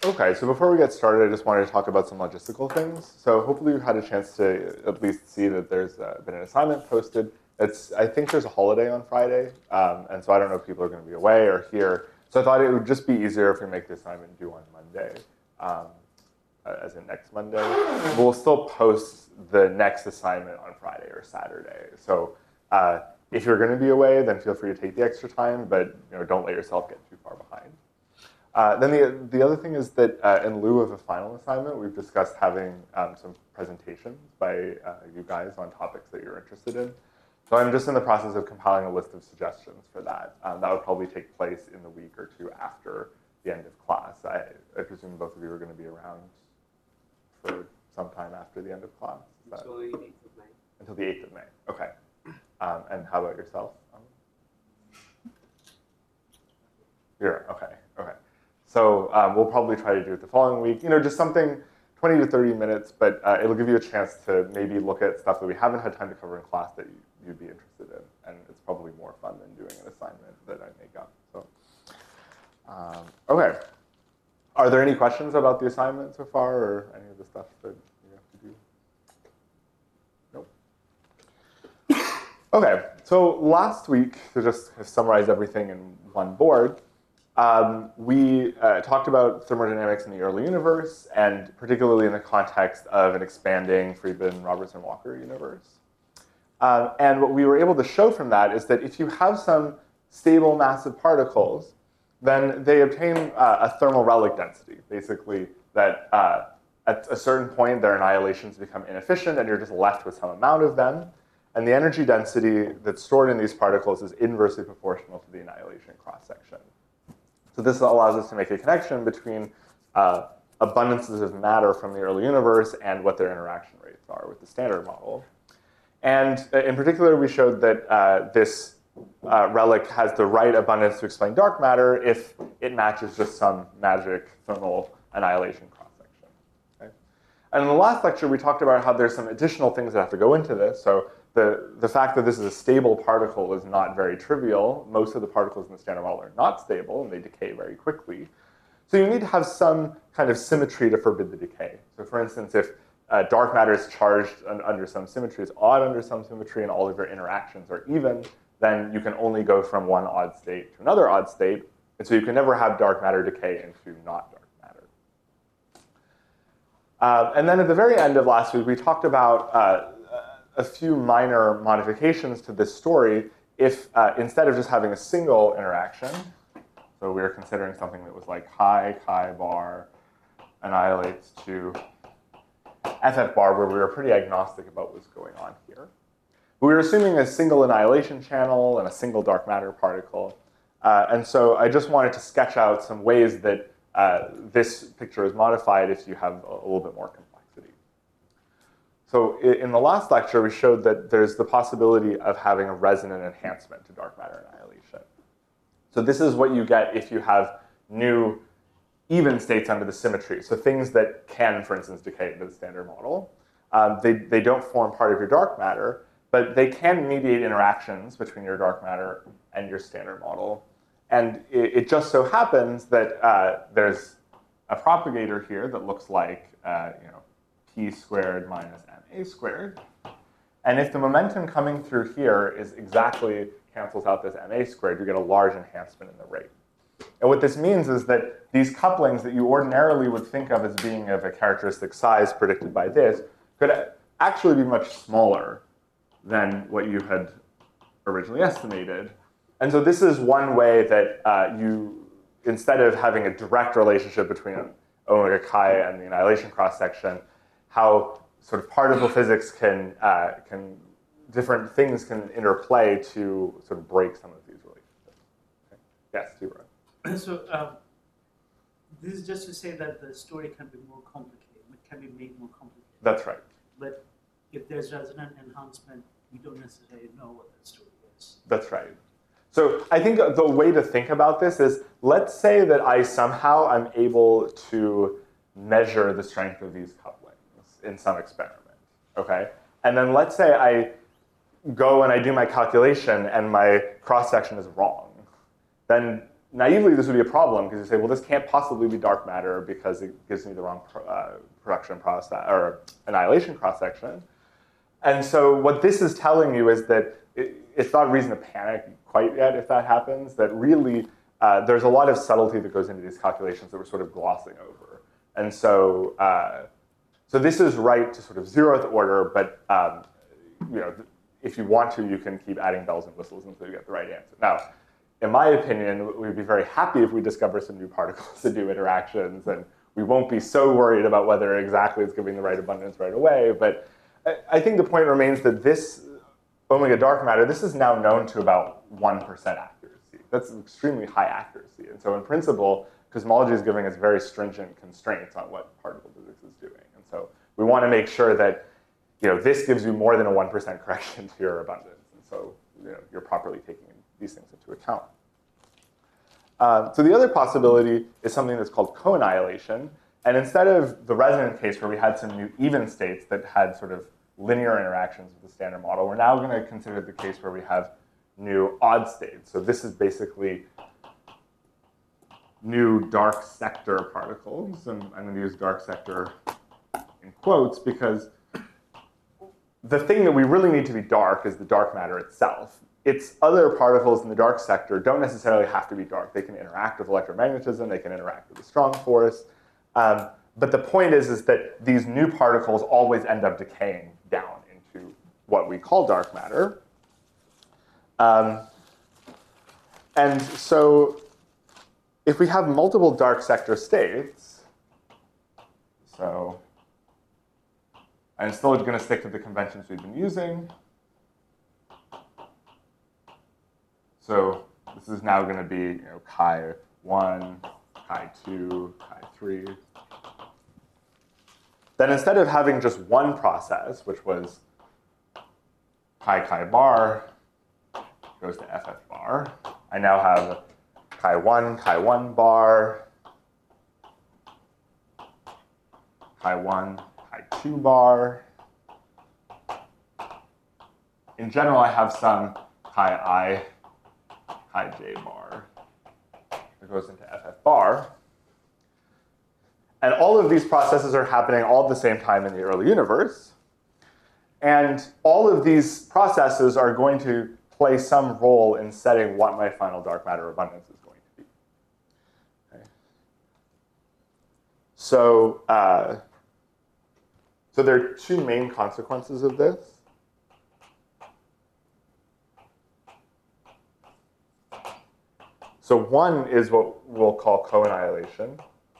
Okay, so before we get started, I just wanted to talk about some logistical things. So hopefully you had a chance to at least see that there's been an assignment posted. I think there's a holiday on Friday, and so I don't know if people are going to be away or here. So I thought it would just be easier if we make the assignment due on Monday, um, as in next Monday. We'll still post the next assignment on Friday or Saturday. So if you're going to be away, then feel free to take the extra time, but don't let yourself get too far behind. Then the other thing is that in lieu of a final assignment, we've discussed having some presentations by you guys on topics that you're interested in. So I'm just in the process of compiling a list of suggestions for that. That would probably take place in the week or two after the end of class. I presume both of you are going to be around for some time after the end of class. Until the 8th of May. Until the 8th of May, okay. And how about yourself? You're, okay. So we'll probably try to do it the following week. Just something 20 to 30 minutes, but it'll give you a chance to maybe look at stuff that we haven't had time to cover in class that you'd be interested in. And it's probably more fun than doing an assignment that I make up. So, okay. Are there any questions about the assignment so far or any of the stuff that you have to do? Nope. Okay, so last week, to just summarize everything in one board, we talked about thermodynamics in the early universe, and particularly in the context of an expanding Friedmann-Robertson-Walker universe. And what we were able to show from that is that if you have some stable massive particles, then they obtain a thermal relic density, basically that at a certain point their annihilations become inefficient and you're just left with some amount of them. And the energy density that's stored in these particles is inversely proportional to the annihilation cross-section. So this allows us to make a connection between abundances of matter from the early universe and what their interaction rates are with the Standard Model. And in particular, we showed that this relic has the right abundance to explain dark matter if it matches just some magic thermal annihilation cross-section. Okay? And in the last lecture, we talked about how there's some additional things that have to go into this. So the fact that this is a stable particle is not very trivial. Most of the particles in the Standard Model are not stable, and they decay very quickly. So you need to have some kind of symmetry to forbid the decay. So for instance, if dark matter is charged under some symmetry, it's odd under some symmetry, and all of your interactions are even, then you can only go from one odd state to another odd state. And so you can never have dark matter decay into not dark matter. And then at the very end of last week, we talked about a few minor modifications to this story if instead of just having a single interaction, so we were considering something that was like chi bar annihilates to FF bar, where we were pretty agnostic about what's going on here. But we were assuming a single annihilation channel and a single dark matter particle. And so I just wanted to sketch out some ways that this picture is modified if you have a little bit more complexity. So in the last lecture, we showed that there's the possibility of having a resonant enhancement to dark matter annihilation. So this is what you get if you have new even states under the symmetry. So things that can, for instance, decay into the Standard Model. They don't form part of your dark matter, but they can mediate interactions between your dark matter and your Standard Model. And it just so happens that there's a propagator here that looks like p squared minus ma squared. And if the momentum coming through here is exactly cancels out this ma squared, you get a large enhancement in the rate. And what this means is that these couplings that you ordinarily would think of as being of a characteristic size predicted by this could actually be much smaller than what you had originally estimated. And so this is one way that you, instead of having a direct relationship between omega chi and the annihilation cross-section, how sort of particle physics can different things can interplay to sort of break some of these relationships. Okay. Yes, Tibor. So this is just to say that the story can be more complicated. It can be made more complicated. That's right. But if there's resonant enhancement, we don't necessarily know what that story is. That's right. So I think the way to think about this is, let's say that I somehow am able to measure the strength of these couplings in some experiment, okay? And then let's say I go and I do my calculation and my cross-section is wrong. Then naively, this would be a problem because you say, well, this can't possibly be dark matter because it gives me the wrong production process or annihilation cross-section. And so what this is telling you is that it's not a reason to panic quite yet if that happens, that really there's a lot of subtlety that goes into these calculations that we're sort of glossing over. And so, so this is right to sort of 0th order, but you know, if you want to, you can keep adding bells and whistles until you get the right answer. Now, in my opinion, we'd be very happy if we discover some new particles that do interactions, and we won't be so worried about whether exactly it's giving the right abundance right away. But I think the point remains that this omega dark matter, this is now known to about 1% accuracy. That's extremely high accuracy. And so in principle, cosmology is giving us very stringent constraints on what particle physics is doing. And so we want to make sure that, you know, this gives you more than a 1% correction to your abundance. And so, you know, you're properly taking these things into account. So the other possibility is something that's called co-annihilation. And instead of the resonant case where we had some new even states that had sort of linear interactions with the standard model, we're now going to consider the case where we have new odd states. So this is basically new dark sector particles. And I'm going to use dark sector in quotes because the thing that we really need to be dark is the dark matter itself. Its other particles in the dark sector don't necessarily have to be dark. They can interact with electromagnetism. They can interact with a strong force. But the point is that these new particles always end up decaying down into what we call dark matter. And so if we have multiple dark sector states, so I'm still going to stick to the conventions we've been using. So this is now going to be, you know, chi1, chi2, chi3. Then instead of having just one process, which was chi bar goes to ff bar, I now have chi1 bar, chi1, chi2 bar. In general, I have some chi j bar that goes into ff bar. And all of these processes are happening all at the same time in the early universe. And all of these processes are going to play some role in setting what my final dark matter abundance is going to be. Okay. So, so there are two main consequences of this. So one is what we'll call co-annihilation.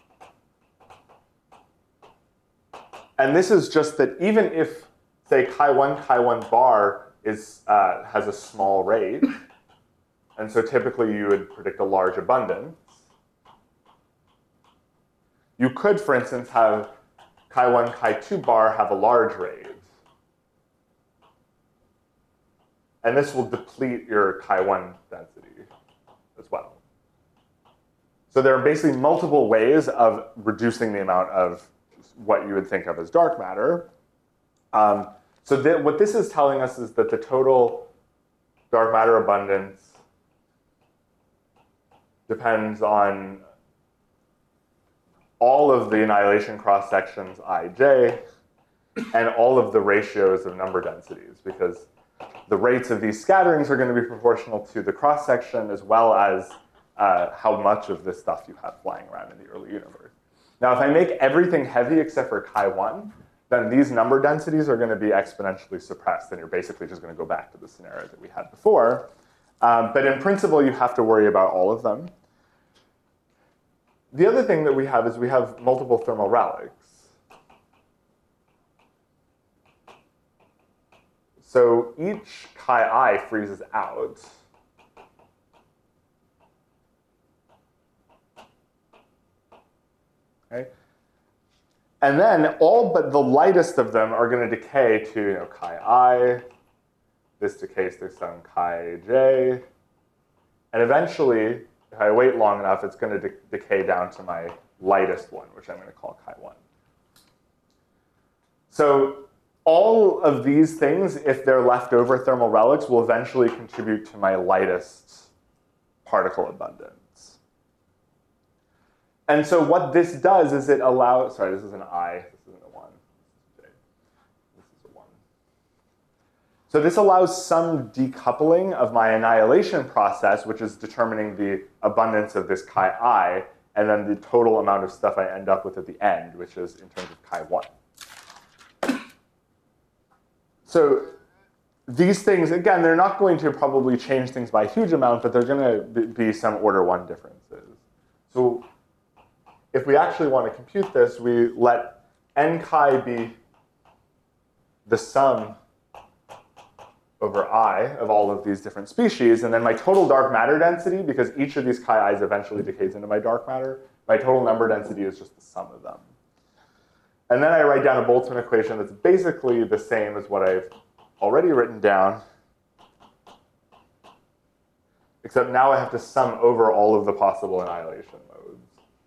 And this is just that even if, say, chi1 bar has a small rate, and so typically you would predict a large abundance, you could, for instance, have chi1, chi2 bar have a large rate. And this will deplete your chi1 density as well. So there are basically multiple ways of reducing the amount of what you would think of as dark matter. So what this is telling us is that the total dark matter abundance depends on all of the annihilation cross-sections ij and all of the ratios of number densities, because the rates of these scatterings are going to be proportional to the cross-section as well as how much of this stuff you have flying around in the early universe. Now, if I make everything heavy except for chi1, then these number densities are going to be exponentially suppressed, and you're basically just going to go back to the scenario that we had before. But in principle, you have to worry about all of them. The other thing that we have is we have multiple thermal relics. So each chi-I freezes out. Okay. And then all but the lightest of them are going to decay to, you know, chi-I. This decays to some chi-j. And eventually, if I wait long enough, it's going to decay down to my lightest one, which I'm going to call chi1. So all of these things, if they're leftover thermal relics, will eventually contribute to my lightest particle abundance. And so what this does is it allows, sorry, this is an I, this isn't a 1. This is a 1. So this allows some decoupling of my annihilation process, which is determining the abundance of this chi-I, and then the total amount of stuff I end up with at the end, which is in terms of chi-1. So these things, again, they're not going to probably change things by a huge amount, but they're going to be some order 1 differences. So if we actually want to compute this, we let n chi be the sum over I of all of these different species, and then my total dark matter density, because each of these chi-i's eventually decays into my dark matter, my total number density is just the sum of them. And then I write down a Boltzmann equation that's basically the same as what I've already written down, except now I have to sum over all of the possible annihilation modes.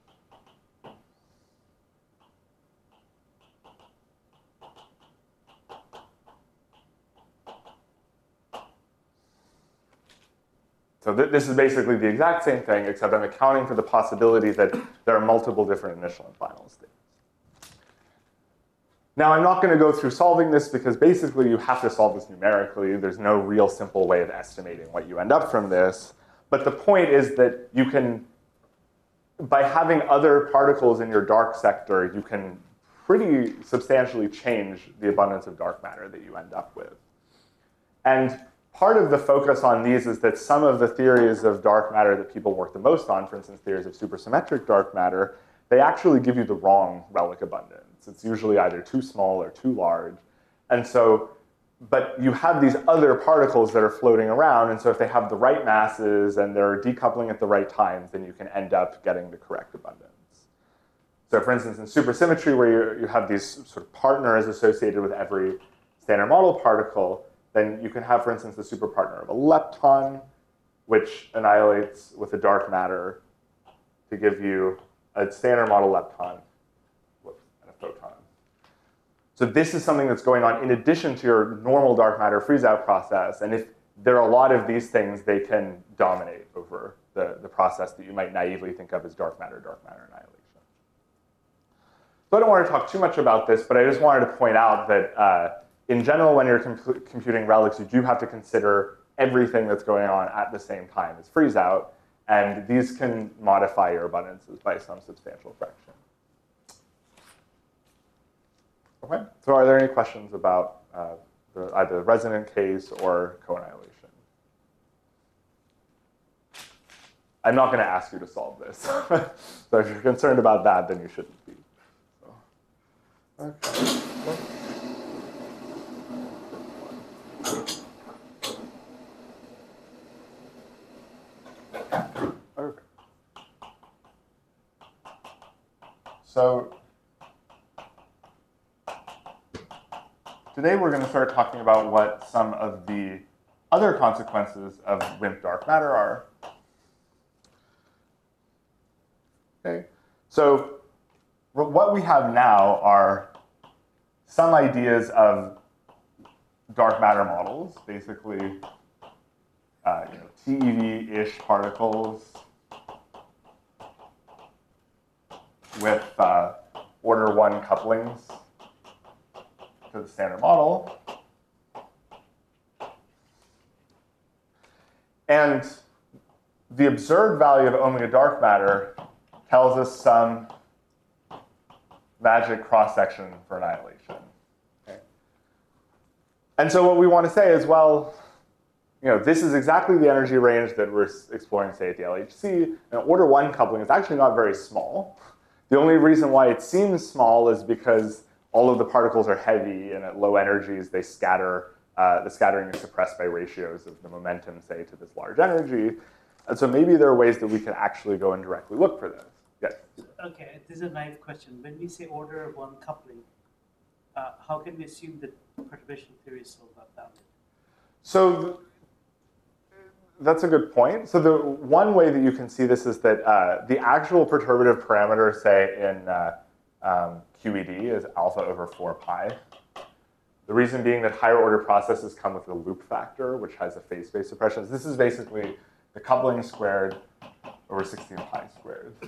So this is basically the exact same thing, except I'm accounting for the possibility that there are multiple different initial and final states. Now, I'm not going to go through solving this because basically you have to solve this numerically. There's no real simple way of estimating what you end up from this. But the point is that you can, by having other particles in your dark sector, you can pretty substantially change the abundance of dark matter that you end up with. And part of the focus on these is that some of the theories of dark matter that people work the most on, for instance, theories of supersymmetric dark matter, they actually give you the wrong relic abundance. It's usually either too small or too large. And so, but you have these other particles that are floating around, and so if they have the right masses and they're decoupling at the right times, then you can end up getting the correct abundance. So for instance, in supersymmetry, where you have these sort of partners associated with every standard model particle, then you can have, for instance, the superpartner of a lepton, which annihilates with a dark matter to give you a standard model lepton and a photon. So this is something that's going on in addition to your normal dark matter freeze-out process. And if there are a lot of these things, they can dominate over the process that you might naively think of as dark matter annihilation. So I don't want to talk too much about this, but I just wanted to point out that in general, when you're computing relics, you do have to consider everything that's going on at the same time as freeze-out. And these can modify your abundances by some substantial fraction. Okay, so are there any questions about either the resonant case or co-annihilation? I'm not going to ask you to solve this. So if you're concerned about that, then you shouldn't be. So, okay. Okay. So today we're going to start talking about what some of the other consequences of WIMP dark matter are. Okay. So what we have now are some ideas of dark matter models, basically TeV-ish particles with order 1 couplings to the standard model. And the observed value of omega dark matter tells us some magic cross-section for annihilation. Okay. And so what we want to say is, well, this is exactly the energy range that we're exploring, say, at the LHC. And order 1 coupling is actually not very small. The only reason why it seems small is because all of the particles are heavy, and at low energies, they scatter. The scattering is suppressed by ratios of the momentum, say, to this large energy. And so maybe there are ways that we can actually go and directly look for this. Yes? Okay, this is a naive question. When we say order 1 coupling, how can we assume that perturbation theory is still not valid? So that's a good point. So the one way that you can see this is that the actual perturbative parameter, say, in QED is alpha over 4 pi. The reason being that higher order processes come with a loop factor, which has a phase space suppression. This is basically the coupling squared over 16 pi squared.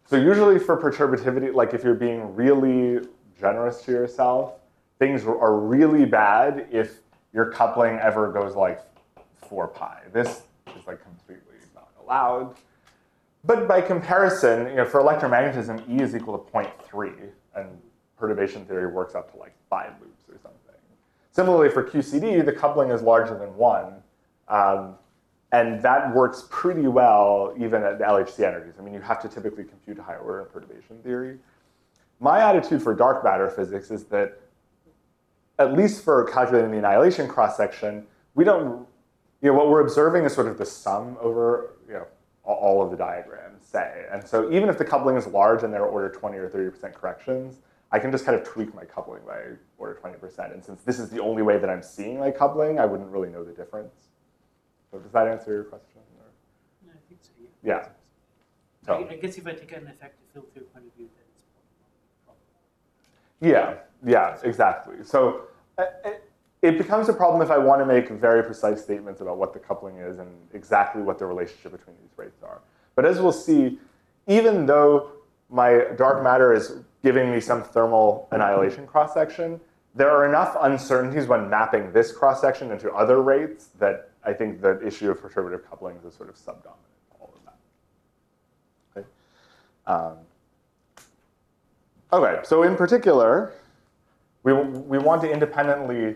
So usually for perturbativity, like if you're being really generous to yourself, things are really bad if your coupling ever goes like 4 pi. This is like completely not allowed. But by comparison, for electromagnetism, E is equal to 0.3, and perturbation theory works up to like 5 loops or something. Similarly, for QCD, the coupling is larger than 1, and that works pretty well even at the LHC energies. I mean, you have to typically compute higher order in perturbation theory. My attitude for dark matter physics is that, at least for calculating the annihilation cross-section, we don't, what we're observing is sort of the sum over, all of the diagrams, say. And so even if the coupling is large and there are order 20 or 30% corrections, I can just kind of tweak my coupling by order 20%. And since this is the only way that I'm seeing my coupling, I wouldn't really know the difference. So does that answer your question? Or? No, I think so, yeah. Yeah. So, I guess if I take an effective field theory point of view, then it's probably a problem. Yeah, exactly. So it becomes a problem if I want to make very precise statements about what the coupling is and exactly what the relationship between these rates are. But as we'll see, even though my dark matter is giving me some thermal annihilation cross-section, there are enough uncertainties when mapping this cross-section into other rates that I think the issue of perturbative couplings is sort of subdominant to all of that. Okay. Okay, so in particular, we want to independently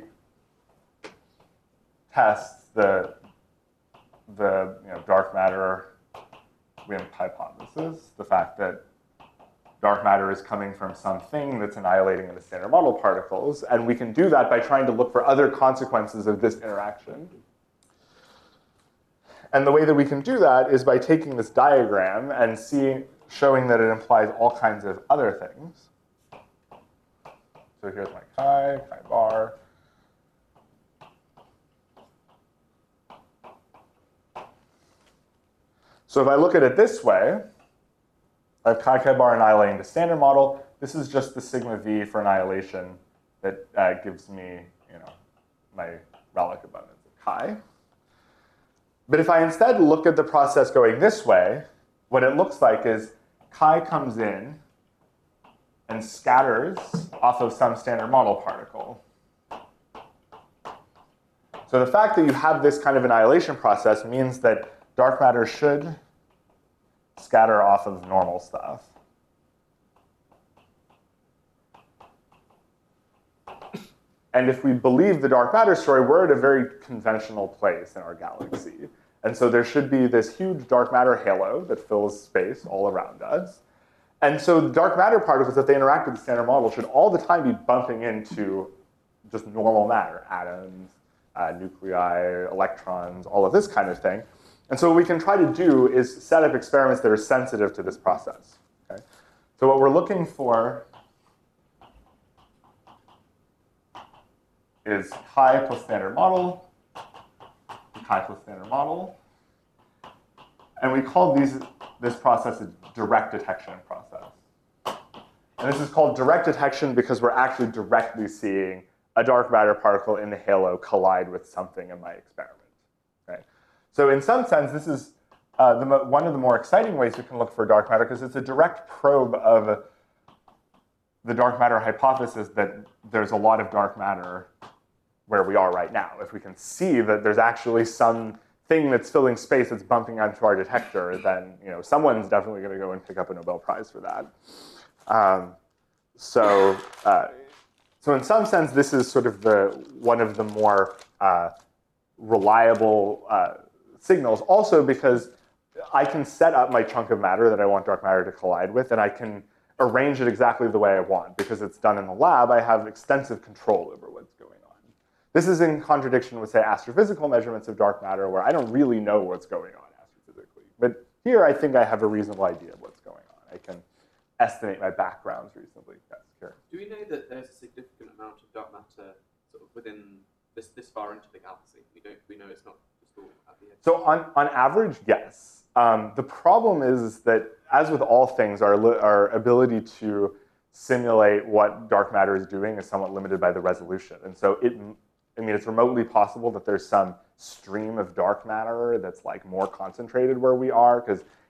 test the dark matter WIMP hypothesis, the fact that dark matter is coming from something that's annihilating into standard model particles, and we can do that by trying to look for other consequences of this interaction. And the way that we can do that is by taking this diagram and showing that it implies all kinds of other things. So here's my chi bar. So if I look at it this way, I have chi bar annihilating the standard model. This is just the sigma v for annihilation that gives me, my relic abundance of chi. But if I instead look at the process going this way, what it looks like is chi comes in and scatters off of some standard model particle. So the fact that you have this kind of annihilation process means that dark matter should scatter off of normal stuff. And if we believe the dark matter story, we're at a very conventional place in our galaxy. And so there should be this huge dark matter halo that fills space all around us. And so the dark matter particles, if they interact with the standard model, should all the time be bumping into just normal matter, atoms, nuclei, electrons, all of this kind of thing. And so what we can try to do is set up experiments that are sensitive to this process. Okay? So what we're looking for is chi plus standard model, chi plus standard model. And we call this process a direct detection process. And this is called direct detection because we're actually directly seeing a dark matter particle in the halo collide with something in my experiment. Okay? So in some sense, this is one of the more exciting ways we can look for dark matter because it's a direct probe of the dark matter hypothesis that there's a lot of dark matter where we are right now. If we can see that there's actually some thing that's filling space that's bumping onto our detector, then someone's definitely going to go and pick up a Nobel Prize for that. So in some sense, this is sort of one of the more reliable signals. Also because I can set up my chunk of matter that I want dark matter to collide with, and I can arrange it exactly the way I want. Because it's done in the lab, I have extensive control over what's going on. This is in contradiction with, say, astrophysical measurements of dark matter, where I don't really know what's going on astrophysically. But here, I think I have a reasonable idea of what's going on. I can estimate my backgrounds reasonably. Yes, sure. Do we know that there's a significant amount of dark matter sort of within this far into the galaxy? We know it's not just all at the edge. So on average, yes. The problem is that, as with all things, our ability to simulate what dark matter is doing is somewhat limited by the resolution. And so it's remotely possible that there's some stream of dark matter that's like more concentrated where we are, because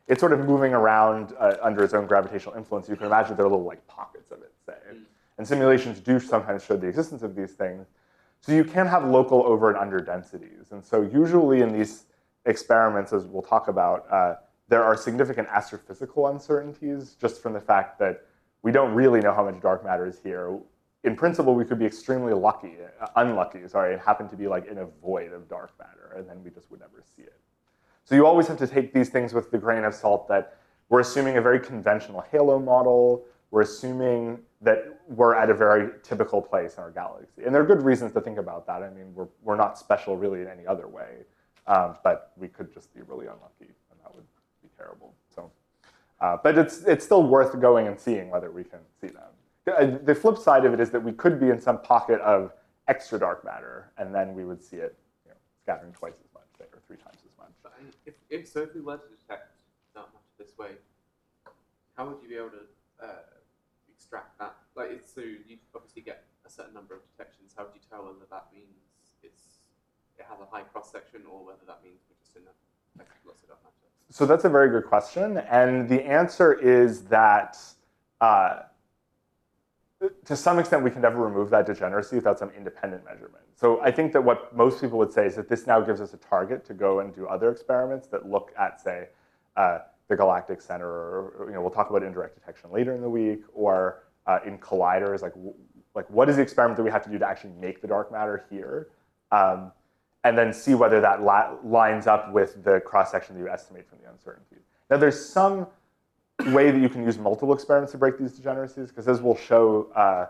it's sort of moving around under its own gravitational influence. You can imagine there are little like pockets of it, say. And simulations do sometimes show the existence of these things. So you can have local over and under densities. And so usually in these experiments, as we'll talk about, there are significant astrophysical uncertainties just from the fact that we don't really know how much dark matter is here. In principle, we could be extremely unlucky, and happen to be like in a void of dark matter, and then we just would never see it. So you always have to take these things with the grain of salt that we're assuming a very conventional halo model. We're assuming that we're at a very typical place in our galaxy. And there are good reasons to think about that. I mean, we're not special really in any other way, but we could just be really unlucky, and that would be terrible. So, but it's still worth going and seeing whether we can see them. The flip side of it is that we could be in some pocket of extra dark matter, and then we would see it scattering twice as much, say, or 3 times as much. But if we were to detect dark matter this way, how would you be able to extract that? Like, so you obviously get a certain number of detections. How would you tell whether that means it has a high cross section, or whether that means we're just in lots of dark matter? So that's a very good question, and the answer is that. To some extent, we can never remove that degeneracy without some independent measurement. So I think that what most people would say is that this now gives us a target to go and do other experiments that look at, say, the galactic center, or we'll talk about indirect detection later in the week, or in colliders, like what is the experiment that we have to do to actually make the dark matter here, and then see whether that lines up with the cross section that you estimate from the uncertainty. Now, there's some way that you can use multiple experiments to break these degeneracies, because as we'll show,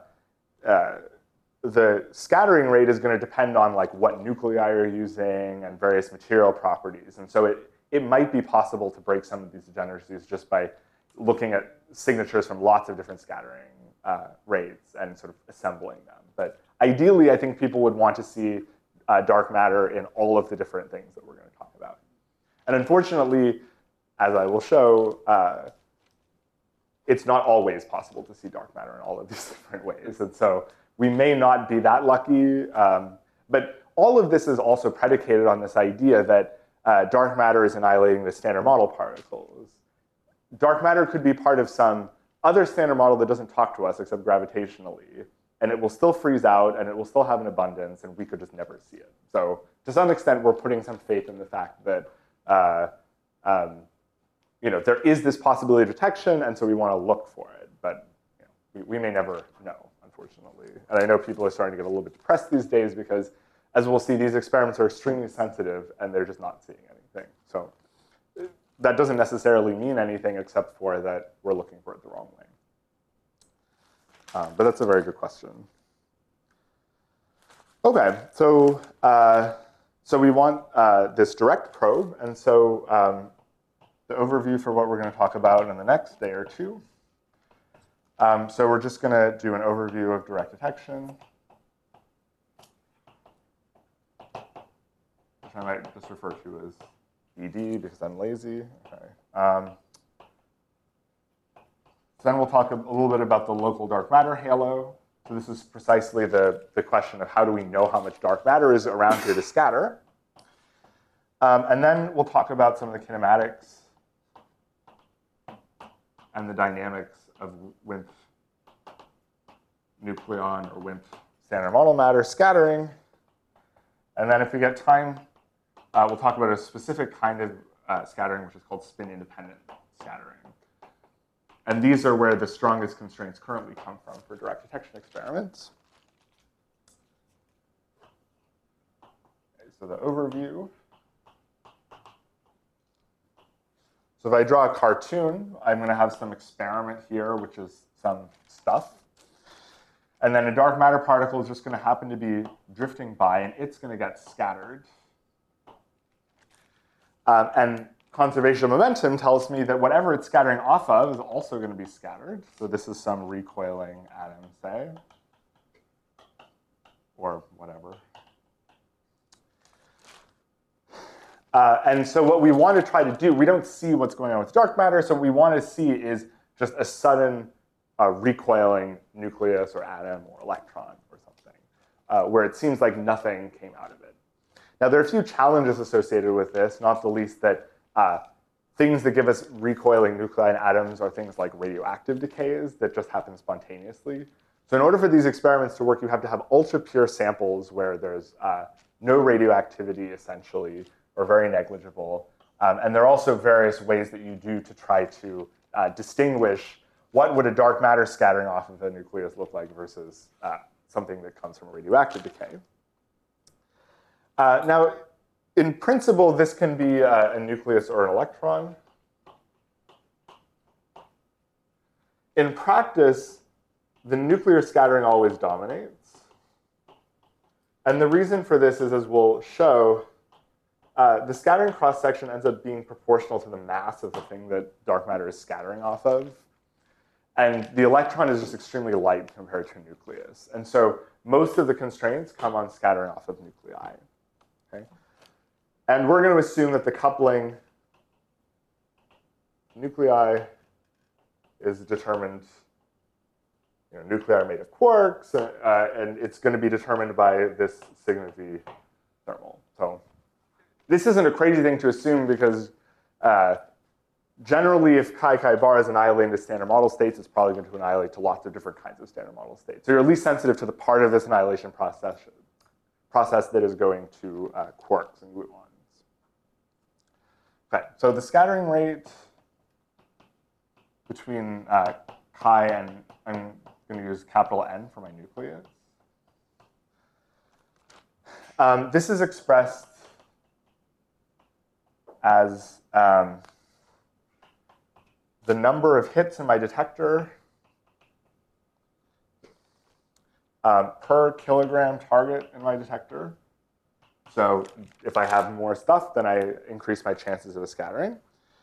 the scattering rate is going to depend on like what nuclei you're using and various material properties. And so it might be possible to break some of these degeneracies just by looking at signatures from lots of different scattering rates and sort of assembling them. But ideally, I think people would want to see dark matter in all of the different things that we're going to talk about. And unfortunately, as I will show, it's not always possible to see dark matter in all of these different ways. And so we may not be that lucky. But all of this is also predicated on this idea that dark matter is annihilating the standard model particles. Dark matter could be part of some other standard model that doesn't talk to us except gravitationally. And it will still freeze out, and it will still have an abundance, and we could just never see it. So to some extent, we're putting some faith in the fact that there is this possibility of detection, and so we want to look for it. But we may never know, unfortunately. And I know people are starting to get a little bit depressed these days because, as we'll see, these experiments are extremely sensitive, and they're just not seeing anything. So that doesn't necessarily mean anything except for that we're looking for it the wrong way. But that's a very good question. OK, so we want this direct probe. And so the overview for what we're going to talk about in the next day or two. So we're just going to do an overview of direct detection, which I might just refer to as ED because I'm lazy. Okay. So then we'll talk a little bit about the local dark matter halo. So this is precisely the question of how do we know how much dark matter is around here to scatter. And then we'll talk about some of the kinematics and the dynamics of WIMP nucleon or WIMP standard model matter scattering. And then if we get time, we'll talk about a specific kind of scattering, which is called spin-independent scattering. And these are where the strongest constraints currently come from for direct detection experiments. Okay, so the overview. So if I draw a cartoon, I'm going to have some experiment here, which is some stuff. And then a dark matter particle is just going to happen to be drifting by, and it's going to get scattered. And conservation of momentum tells me that whatever it's scattering off of is also going to be scattered. So this is some recoiling atom, say, or whatever. And so what we want to try to do, we don't see what's going on with dark matter, so what we want to see is just a sudden recoiling nucleus or atom or electron or something, where it seems like nothing came out of it. Now, there are a few challenges associated with this, not the least that things that give us recoiling nuclei and atoms are things like radioactive decays that just happen spontaneously. So in order for these experiments to work, you have to have ultra-pure samples where there's no radioactivity, essentially, or very negligible. And there are also various ways that you do to try to distinguish what would a dark matter scattering off of a nucleus look like versus something that comes from a radioactive decay. Now, in principle, this can be a nucleus or an electron. In practice, the nuclear scattering always dominates. And the reason for this is, as we'll show, the scattering cross-section ends up being proportional to the mass of the thing that dark matter is scattering off of. And the electron is just extremely light compared to a nucleus. And so most of the constraints come on scattering off of nuclei. Okay? And we're going to assume that the coupling nuclei is determined, nuclei are made of quarks, and it's going to be determined by this sigma v thermal. So this isn't a crazy thing to assume because generally if chi bar is annihilating to standard model states, it's probably going to annihilate to lots of different kinds of standard model states. So you're at least sensitive to the part of this annihilation process that is going to quarks and gluons. Okay, so the scattering rate between chi and I'm going to use capital N for my nucleus. This is expressed as the number of hits in my detector per kilogram target in my detector. So if I have more stuff, then I increase my chances of a scattering.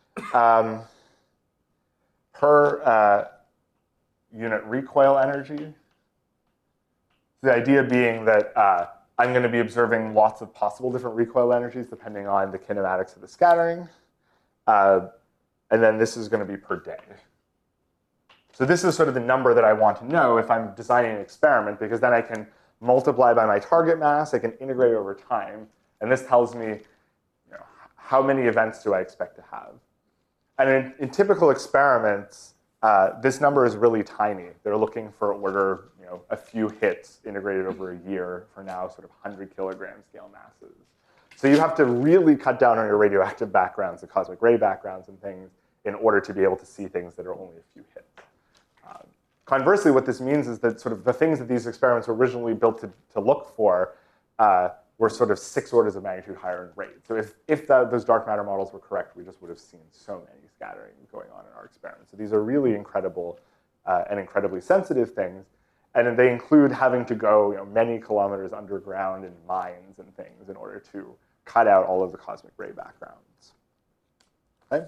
Per unit recoil energy. The idea being that I'm going to be observing lots of possible different recoil energies depending on the kinematics of the scattering. And then this is going to be per day. So this is sort of the number that I want to know if I'm designing an experiment, because then I can multiply by my target mass, I can integrate over time, and this tells me how many events do I expect to have. And in typical experiments, this number is really tiny. They're looking for order, a few hits integrated over a year for now sort of 100 kilogram scale masses. So you have to really cut down on your radioactive backgrounds, the cosmic ray backgrounds and things, in order to be able to see things that are only a few hits. Conversely, what this means is that sort of the things that these experiments were originally built to look for were sort of 6 orders of magnitude higher in rate. So if those dark matter models were correct, we just would have seen so many scattering going on in our experiments. So these are really incredible and incredibly sensitive things. And they include having to go many kilometers underground in mines and things in order to cut out all of the cosmic ray backgrounds. Okay?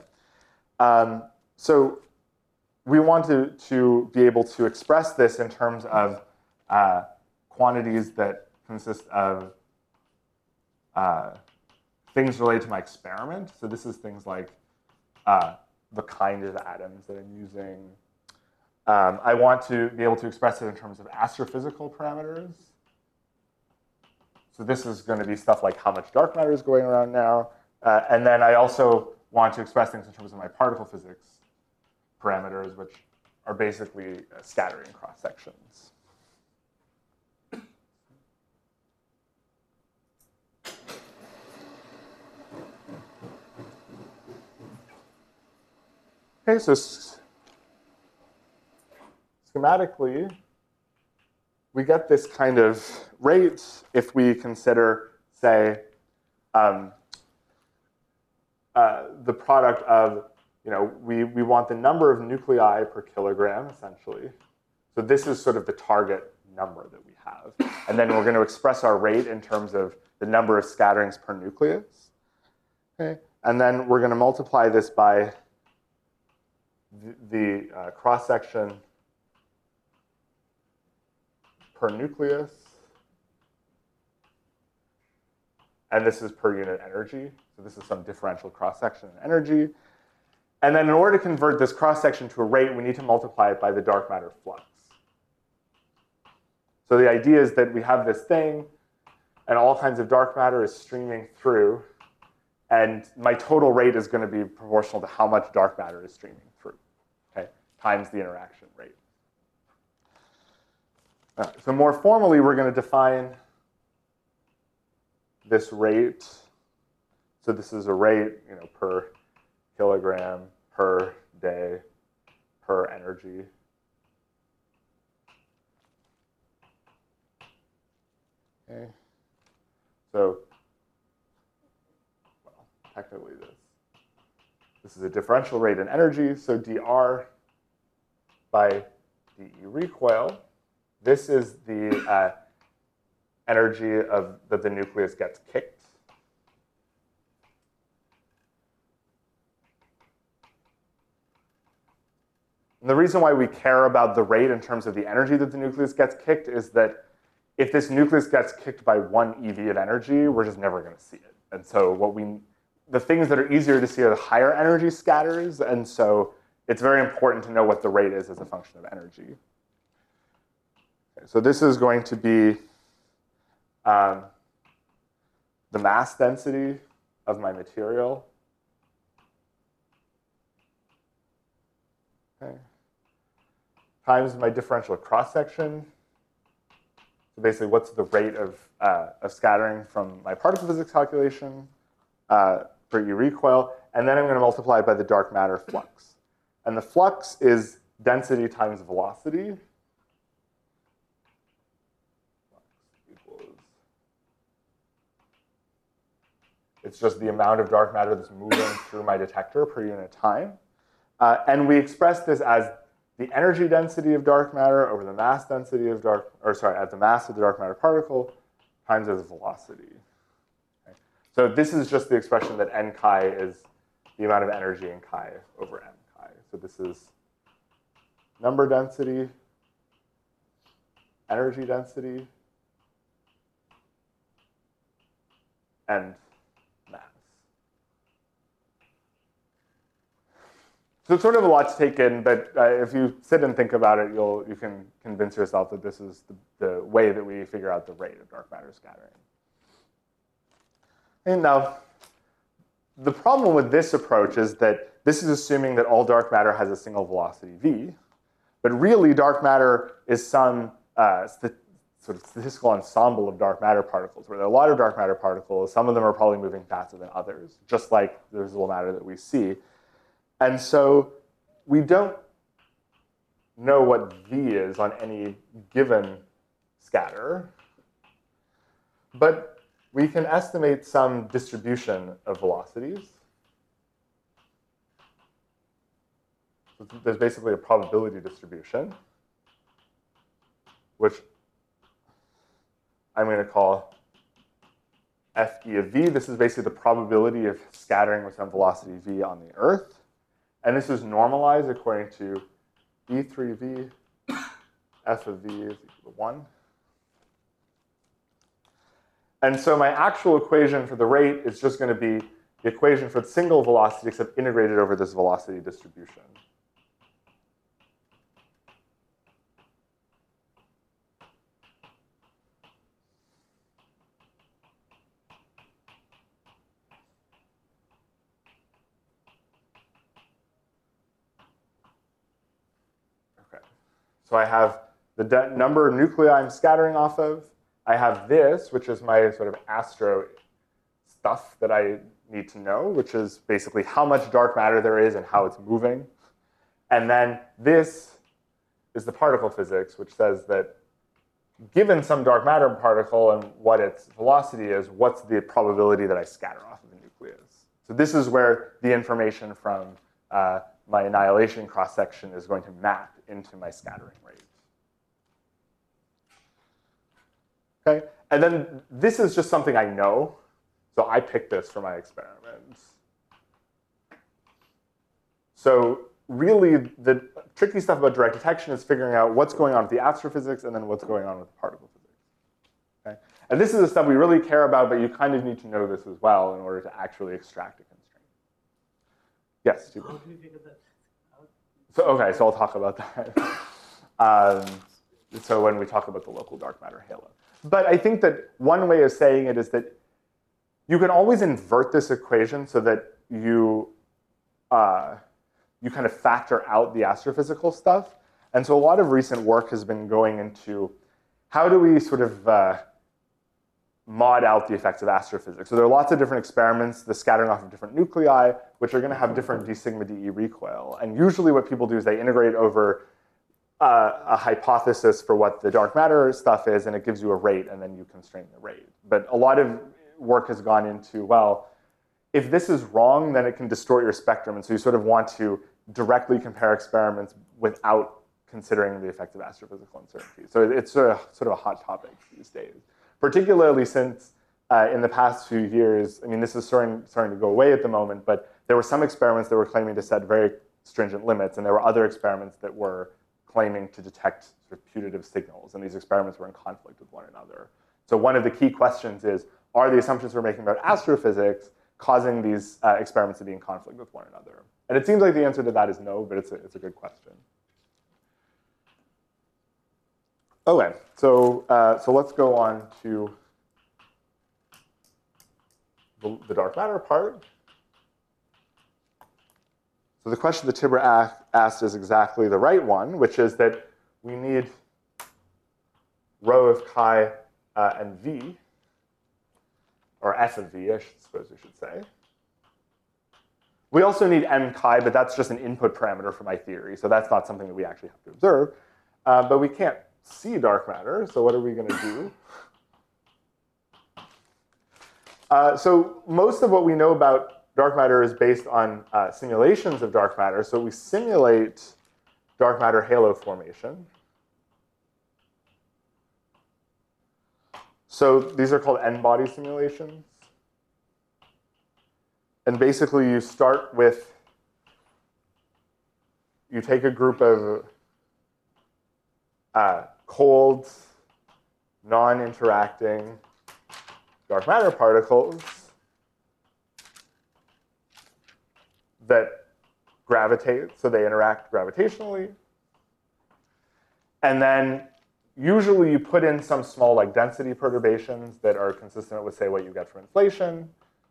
So we want to be able to express this in terms of quantities that consist of things related to my experiment. So this is things like the kind of atoms that I'm using. I want to be able to express it in terms of astrophysical parameters. So this is going to be stuff like how much dark matter is going around now. And then I also want to express things in terms of my particle physics parameters, which are basically scattering cross-sections. Okay, so schematically, we get this kind of rate if we consider, say, the product of, we want the number of nuclei per kilogram, essentially. So this is sort of the target number that we have. And then we're going to express our rate in terms of the number of scatterings per nucleus. Okay? And then we're going to multiply this by the cross-section per nucleus. And this is per unit energy. So this is some differential cross-section in energy. And then in order to convert this cross-section to a rate, we need to multiply it by the dark matter flux. So the idea is that we have this thing, and all kinds of dark matter is streaming through. And my total rate is going to be proportional to how much dark matter is streaming through, okay, times the interaction rate. So more formally, we're going to define this rate. So this is a rate, per kilogram per day per energy. Okay. So, well, technically this is a differential rate in energy. So dr by dE recoil. This is the energy that the nucleus gets kicked. And the reason why we care about the rate in terms of the energy that the nucleus gets kicked is that if this nucleus gets kicked by 1 eV of energy, we're just never going to see it. And so the things that are easier to see are the higher energy scatters. And so it's very important to know what the rate is as a function of energy. Okay, so this is going to be the mass density of my material. Okay. Times my differential cross-section. So basically, what's the rate of scattering from my particle physics calculation for E recoil? And then I'm going to multiply it by the dark matter flux. And the flux is density times velocity. It's just the amount of dark matter that's moving through my detector per unit time. And we express this as the energy density of dark matter over the mass density of at the mass of the dark matter particle times its velocity. Okay. So this is just the expression that n chi is the amount of energy in chi over m chi. So this is number density, energy density, and mass. So it's sort of a lot to take in, but if you sit and think about it, you can convince yourself that this is the way that we figure out the rate of dark matter scattering. And now, the problem with this approach is that this is assuming that all dark matter has a single velocity v, but really dark matter is some sort of statistical ensemble of dark matter particles, where there are a lot of dark matter particles. Some of them are probably moving faster than others, just like the visible matter that we see. And so we don't know what v is on any given scatter, but we can estimate some distribution of velocities. So there's basically a probability distribution, which I'm going to call Fe of v. This is basically the probability of scattering with some velocity v on the Earth. And this is normalized according to E3v, F of v is equal to 1. And so my actual equation for the rate is just going to be the equation for the single velocity, except integrated over this velocity distribution. So I have the number of nuclei I'm scattering off of. I have this, which is my sort of astro stuff that I need to know, which is basically how much dark matter there is and how it's moving. And then this is the particle physics, which says that given some dark matter particle and what its velocity is, what's the probability that I scatter off of the nucleus? So this is where the information from my annihilation cross-section is going to map into my scattering rate. Okay, and then this is just something I know, so I picked this for my experiments. So really, the tricky stuff about direct detection is figuring out what's going on with the astrophysics and then what's going on with the particle physics. Okay? And this is the stuff we really care about, but you kind of need to know this as well in order to actually extract a constraint. Yes, Stephen? How do we figure that out? So, okay, so I'll talk about that. So when we talk about the local dark matter halo. But I think that one way of saying it is that You can always invert this equation so that you kind of factor out the astrophysical stuff. And so a lot of recent work has been going into how do we sort of mod out the effects of astrophysics. So there are lots of different experiments, the scattering off of different nuclei, which are going to have different d sigma dE recoil. And usually what people do is they integrate over a hypothesis for what the dark matter stuff is, and it gives you a rate, and then you constrain the rate. But a lot of work has gone into, well, if this is wrong, then it can distort your spectrum. And so you sort of want to directly compare experiments without considering the effects of astrophysical uncertainty. So it's sort of a hot topic these days, particularly since in the past few years, I mean, this is starting to go away at the moment, but there were some experiments that were claiming to set very stringent limits, and there were other experiments that were claiming to detect sort of putative signals, and these experiments were in conflict with one another. So one of the key questions is, are the assumptions we're making about astrophysics causing these experiments to be in conflict with one another? And it seems like the answer to that is no, but it's a good question. Okay, so let's go on to the dark matter part. So the question that Tibor asked is exactly the right one, which is that we need rho of chi and v, or f of v, I suppose we should say. We also need m chi, but that's just an input parameter for my theory, so that's not something that we actually have to observe. But we can't see dark matter, so what are we going to do? So most of what we know about dark matter is based on simulations of dark matter. So we simulate dark matter halo formation. So these are called n-body simulations. And basically you start with, you take a group of cold, non-interacting dark matter particles that gravitate, so they interact gravitationally. And then usually you put in some small like density perturbations that are consistent with, say, what you get from inflation.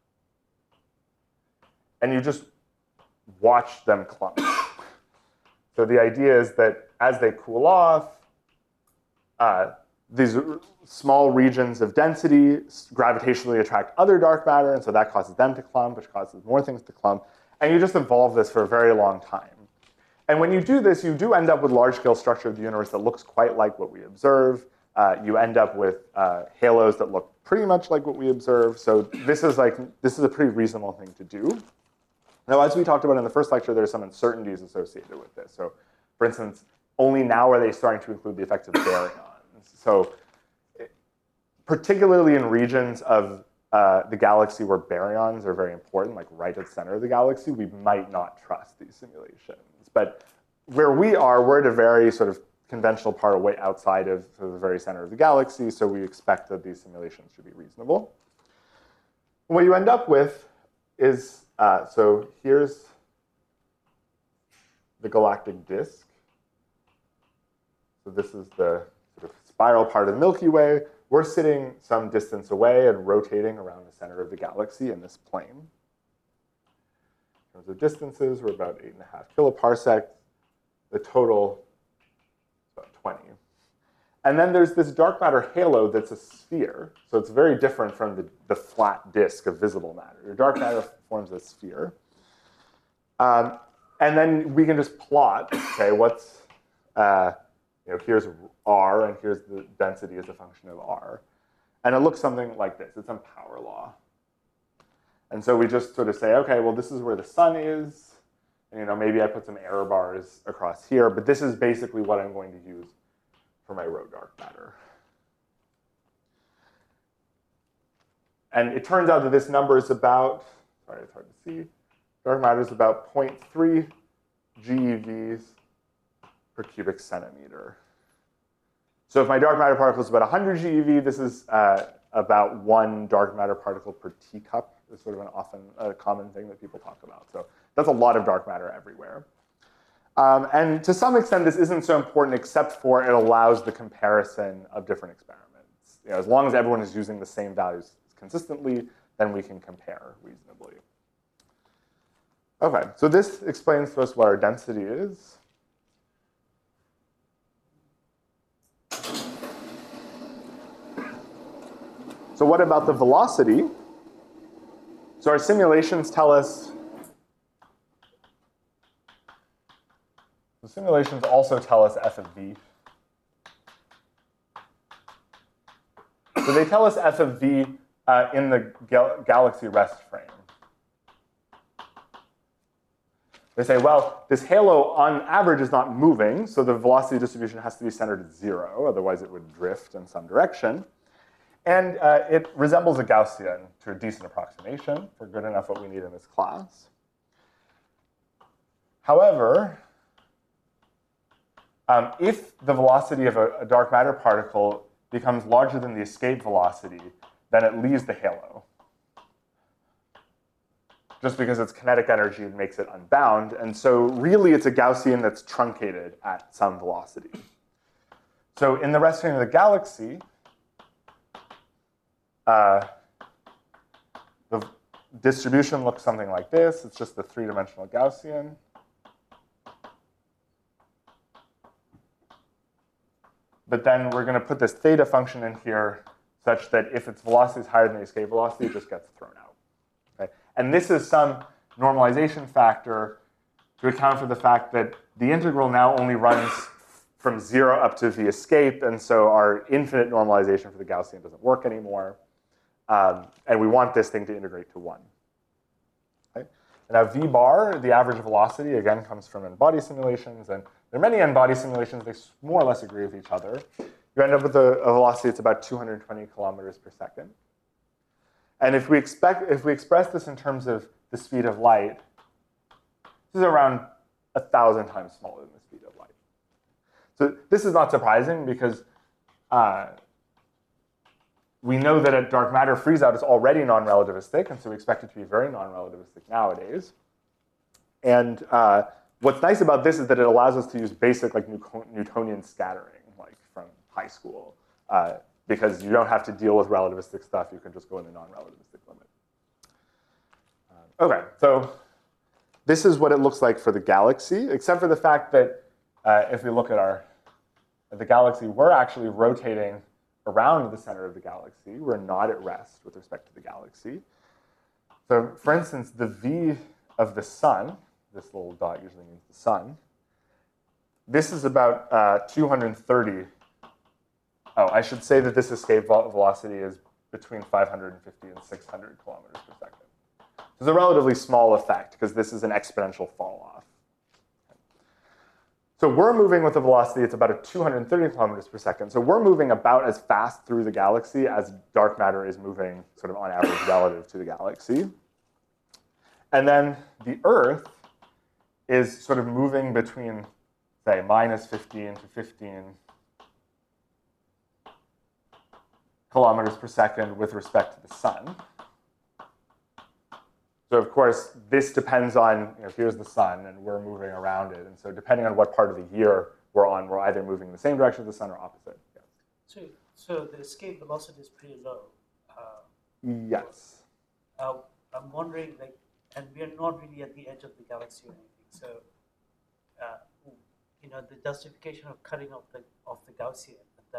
And you just watch them clump. So the idea is that as they cool off, these small regions of density gravitationally attract other dark matter, and so that causes them to clump, which causes more things to clump. And you just evolve this for a very long time. And when you do this, you do end up with large-scale structure of the universe that looks quite like what we observe. You end up with halos that look pretty much like what we observe. So this is a pretty reasonable thing to do. Now, as we talked about in the first lecture, there are some uncertainties associated with this. So, for instance, only now are they starting to include the effects of baryons. So, particularly in regions of the galaxy where baryons are very important, like right at the center of the galaxy, we might not trust these simulations. But where we are, we're at a very sort of conventional part way outside of the very center of the galaxy, so we expect that these simulations should be reasonable. What you end up with is, so here's the galactic disk. So this is the sort of spiral part of the Milky Way. We're sitting some distance away and rotating around the center of the galaxy in this plane. In terms of distances, we're about 8.5 kiloparsecs. The total is about 20. And then there's this dark matter halo that's a sphere. So it's very different from the flat disk of visible matter. Your dark matter forms a sphere. And then we can just plot, okay, what's, here's R, and here's the density as a function of R. And it looks something like this. It's some power law. And so we just sort of say, okay, well, this is where the sun is. And, maybe I put some error bars across here, but this is basically what I'm going to use for my rho dark matter. And it turns out that this number is about, sorry, it's hard to see, dark matter is about 0.3 GeVs per cubic centimeter. So if my dark matter particle is about 100 GeV, this is about 1 dark matter particle per teacup. Is sort of a common thing that people talk about. So that's a lot of dark matter everywhere. And to some extent, this isn't so important, except for it allows the comparison of different experiments. As long as everyone is using the same values consistently, then we can compare reasonably. Okay, so this explains to us what our density is. So what about the velocity? So our simulations tell us, the simulations also tell us f of v. So they tell us f of v in the galaxy rest frame. They say, well, this halo on average is not moving, so the velocity distribution has to be centered at 0, otherwise it would drift in some direction. And it resembles a Gaussian to a decent approximation for good enough what we need in this class. However, if the velocity of a dark matter particle becomes larger than the escape velocity, then it leaves the halo. Just because its kinetic energy makes it unbound. And so really it's a Gaussian that's truncated at some velocity. So in the rest frame of the galaxy, the distribution looks something like this. It's just the three-dimensional Gaussian. But then we're going to put this theta function in here such that if its velocity is higher than the escape velocity, it just gets thrown out. Okay? And this is some normalization factor to account for the fact that the integral now only runs from 0 up to the escape, and so our infinite normalization for the Gaussian doesn't work anymore. And we want this thing to integrate to 1. Okay? And now v bar, the average velocity, again, comes from n-body simulations. And there are many n-body simulations. They more or less agree with each other. You end up with a velocity that's about 220 kilometers per second. And if we express this in terms of the speed of light, this is around 1,000 times smaller than the speed of light. So this is not surprising because we know that a dark matter freeze-out is already non-relativistic, and so we expect it to be very non-relativistic nowadays. And what's nice about this is that it allows us to use basic Newtonian scattering, like from high school, because you don't have to deal with relativistic stuff. You can just go in the non-relativistic limit. Okay, so this is what it looks like for the galaxy, except for the fact that if we look at the galaxy, we're actually rotating around the center of the galaxy. We're not at rest with respect to the galaxy. So for instance, the V of the sun, this little dot usually means the sun, this is about 230. Oh, I should say that this escape velocity is between 550 and 600 kilometers per second. It's a relatively small effect because this is an exponential fall off. So we're moving with a velocity, it's about 230 kilometers per second. So we're moving about as fast through the galaxy as dark matter is moving sort of on average relative to the galaxy. And then the Earth is sort of moving between, say, minus 15 to 15 kilometers per second with respect to the sun. So of course, this depends on, here's the sun, and we're moving around it. And so depending on what part of the year we're on, we're either moving in the same direction as the sun or opposite. Yes. So the escape velocity is pretty low. Yes. I'm wondering, and we are not really at the edge of the galaxy or anything. So, the justification of cutting off the Gaussian,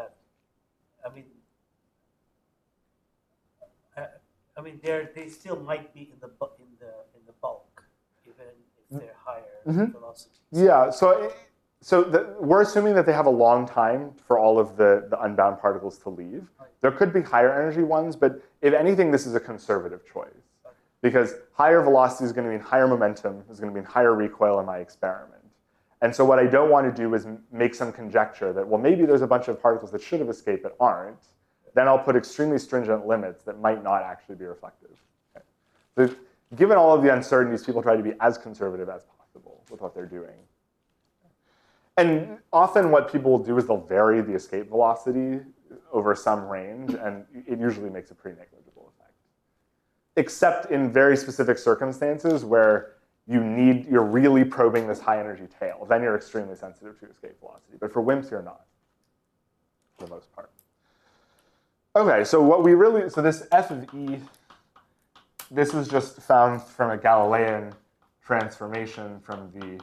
they still might be in the bulk, even if they're higher velocities. Yeah. We're assuming that they have a long time for all of the unbound particles to leave. Right. There could be higher energy ones, but if anything, this is a conservative choice. Right. Because higher velocity is going to mean higher momentum, is going to mean higher recoil in my experiment. And so what I don't want to do is make some conjecture that, well, maybe there's a bunch of particles that should have escaped but aren't. Then I'll put extremely stringent limits that might not actually be reflective. Okay. So given all of the uncertainties, people try to be as conservative as possible with what they're doing. And often what people will do is they'll vary the escape velocity over some range, and it usually makes a pretty negligible effect. Except in very specific circumstances where you're really probing this high energy tail. Then you're extremely sensitive to escape velocity. But for WIMPs, you're not, for the most part. Okay, so this f of e this was just found from a Galilean transformation from the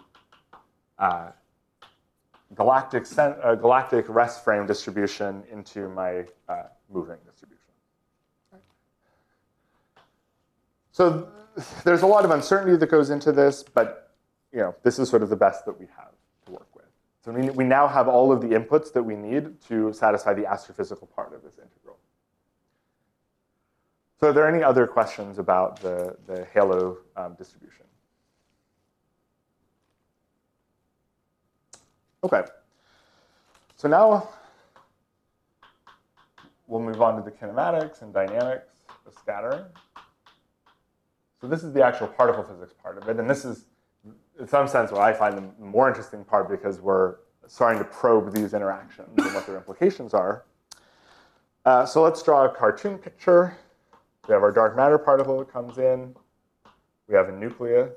galactic rest frame distribution into my moving distribution. So there's a lot of uncertainty that goes into this, but this is sort of the best that we have to work with. So we now have all of the inputs that we need to satisfy the astrophysical part of this integral. So are there any other questions about the halo distribution? Okay. So now we'll move on to the kinematics and dynamics of scattering. So this is the actual particle physics part of it. And this is, in some sense, what I find the more interesting part because we're starting to probe these interactions and what their implications are. So let's draw a cartoon picture. We have our dark matter particle that comes in. We have a nucleus.